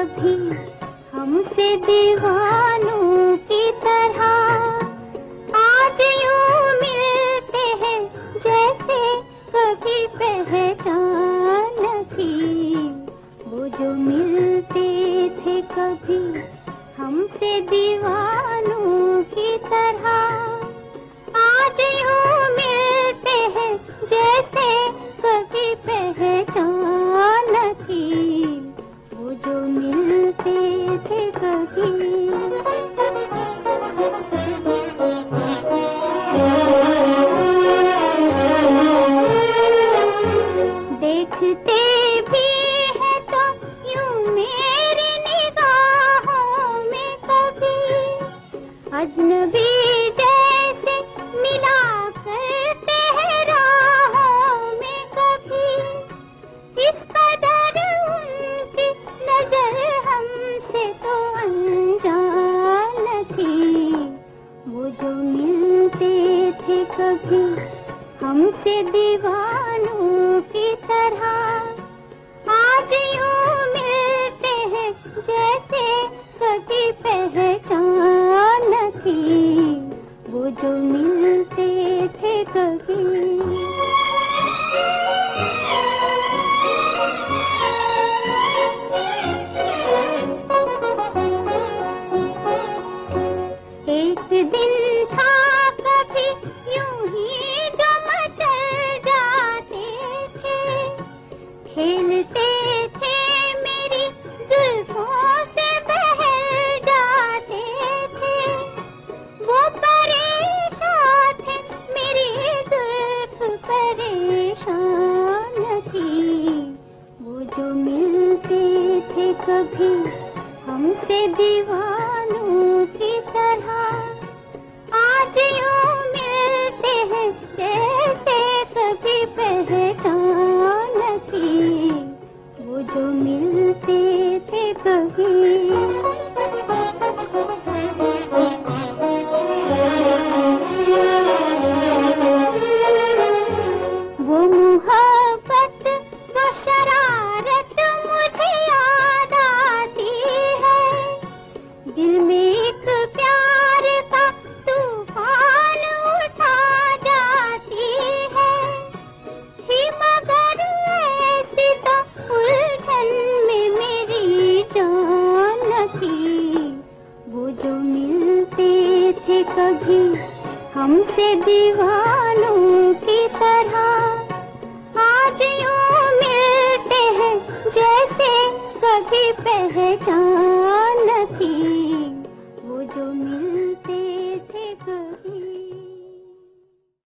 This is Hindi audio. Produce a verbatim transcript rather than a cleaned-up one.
कभी हमसे दीवानों की तरह, आज यूं मिलते हैं जैसे कभी पहचान थी। वो जो मिलते थे कभी हमसे दीवानों की तरह, आज यूं मिलते हैं जैसे कभी पहचान थी। वो जो मिलते थे कभी। देखते भी है तो यूं मेरी निगाहों में कभी अजनबी जैसे मिला करते हैं राहों में कभी। इस कदर उनकी नजर हमसे तो अनजान थी। वो जो मिलते थे कभी हमसे दीवानों की तरह, आज यूं मिलते हैं जैसे कभी पहचान थी। वो जो मिलते थे कभी। एक दिन था कभी यूं ही जो मचल जाते थे, खेलते थे मेरी जुल्फों से बहल जाते थे। वो परेशान थे मेरी जुल्फ परेशान थी। वो जो मिलते थे कभी हमसे दीवानों की तरह, आज यूं मिलते हैं जैसे कभी पहचान थी। वो जो मिलते थे कभी। वो मोहब्बत वो शरारत मुझे याद आती है। दिल में एक प्यार का तूफान उठा जाती है। थी मगर ऐसी तो उलझन में मेरी जान थी। वो जो मिलते थे कभी हमसे दीवानों की तरह, आज यूं मिलते हैं जैसे कभी पहचान थी। वो जो मिल